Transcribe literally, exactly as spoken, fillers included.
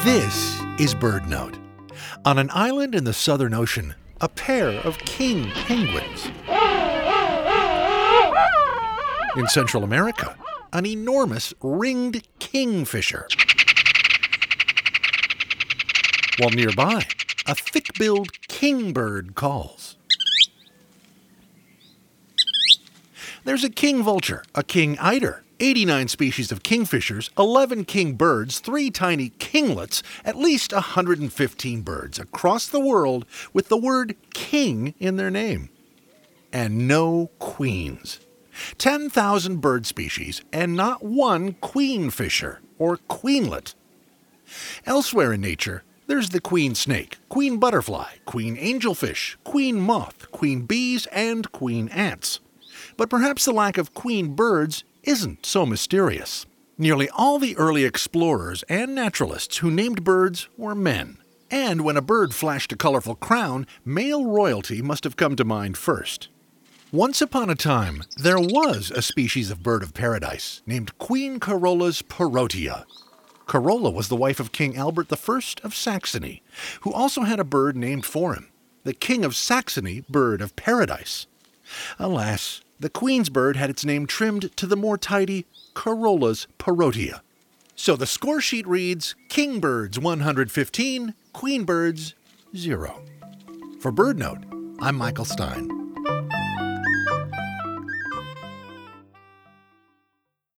This is BirdNote. On an island in the Southern Ocean, a pair of king penguins. In Central America, an enormous ringed kingfisher. While nearby, a thick-billed kingbird calls. There's a king vulture, a king eider, eighty-nine species of kingfishers, eleven kingbirds, three tiny kinglets, at least one hundred fifteen birds across the world with the word king in their name. And no queens. ten thousand bird species and not one queenfisher or queenlet. Elsewhere in nature, there's the queen snake, queen butterfly, queen angelfish, queen moth, queen bees, and queen ants. But perhaps the lack of queen birds isn't so mysterious. Nearly all the early explorers and naturalists who named birds were men. And when a bird flashed a colorful crown, male royalty must have come to mind first. Once upon a time, there was a species of bird of paradise named Queen Carola's Parotia. Carola was the wife of King Albert the First of Saxony, who also had a bird named for him, the King of Saxony bird of paradise. Alas, the Queen's bird had its name trimmed to the more tidy Carola's Parotia. So the score sheet reads Kingbirds one hundred fifteen, Queenbirds zero. For BirdNote, I'm Michael Stein.